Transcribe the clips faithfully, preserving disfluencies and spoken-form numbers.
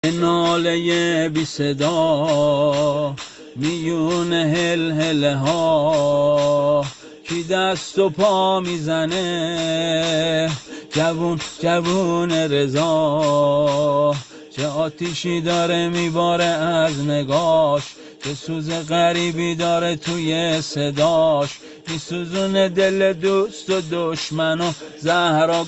ناله بی صدا میون هل هله ها کی دست و پا میزنه جوون جوون رضا چه آتیشی داره میباره از نگاش چه سوز غریبی داره توی صداش میسوزونه دل دوست و دشمن و زهرا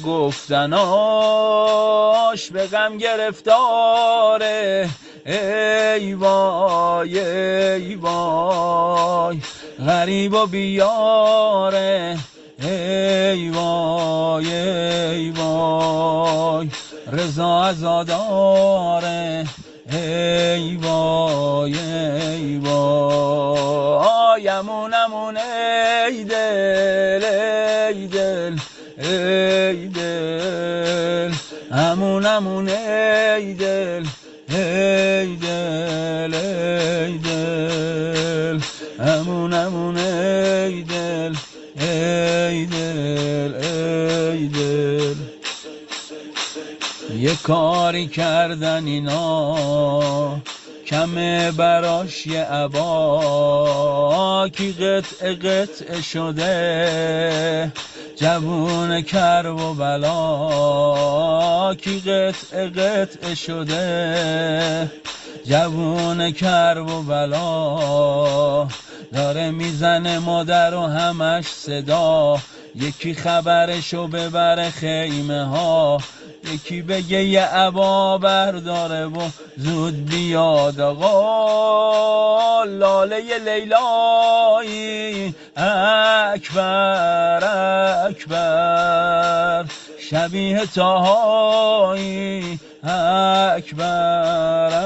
گفتناش به غم گرفتاره ای وای ای وای غریب و بیاره ای وای ای وای رضا عزاداره ای وای ای وای امون امون ای دل ای دل ای دل امون امون ای دل ای دل ای دل امون امون ای دل ای دل ای دل یه کاری کردن اینا کمه براش یه عبا کی قطع قطع شده جوون کرب و بلا کی قطع قطع شده جوون کرب و بلا داره میزنه مادر و همش صدا یکی خبرشو ببره خیمه ها یکی بگه یه عبا برداره و زود بیاد آقا لاله لیلایی اکبر اکبر شبیه تاهایی اکبر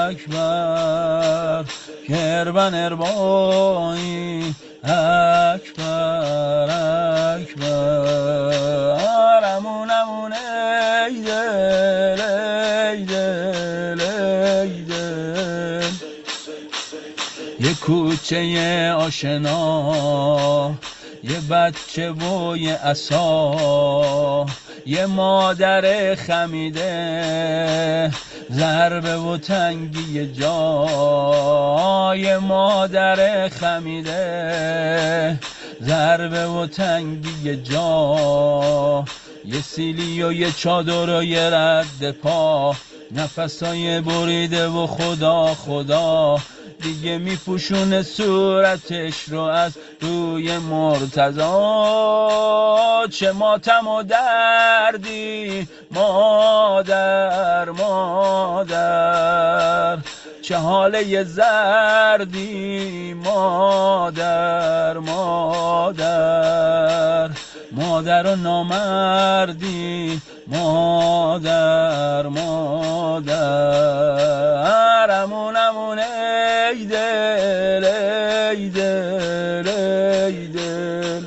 اکبر کربن اربایی اکبر اکبر امون امون ای دل ای دل ای دل یه کوچه آشنا یه بچه و یه عصا یه مادر خمیده ضربه و تنگی جا یه مادر خمیده ضربه و تنگی جا یه سیلی و یه چادر و یه رد پا نفسای بریده و خدا خدا دیگه میپوشونه صورتش رو از روی مرتضا چه ماتم و دردی مادر مادر چه حاله زردی مادر مادر مادر و نامردی مادر مادر